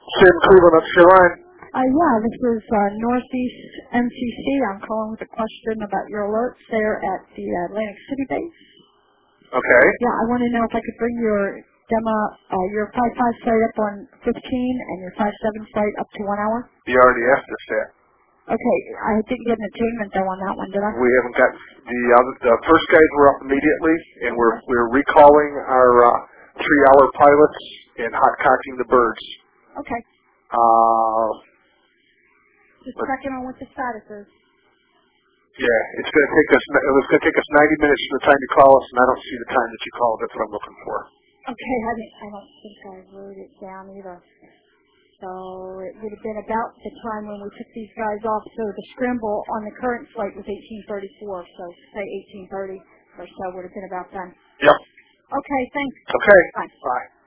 Sim Cleveland, up your line. Yeah, this is Northeast MCC. I'm calling with a question about your alerts there at the Atlantic City base. Okay. Yeah, I want to know if I could bring your demo, your 5.5 site up on 15 and your 5.7 site up to 1 hour. You already asked us that. Okay, I didn't get an attainment though on that one, did I? We haven't got the first guys were up immediately, and we're recalling our 3-hour pilots and hot cocking the birds. Okay. Just checking on what the status is. Yeah, it was going to take us 90 minutes from the time you call us, and I don't see the time that you called. That's what I'm looking for. Okay, I don't think I wrote it down either. So it would have been about the time when we took these guys off. So the scramble on the current flight was 18:34. So say 18:30 or so would have been about then. Yep. Okay, thanks. Okay. Bye. Bye.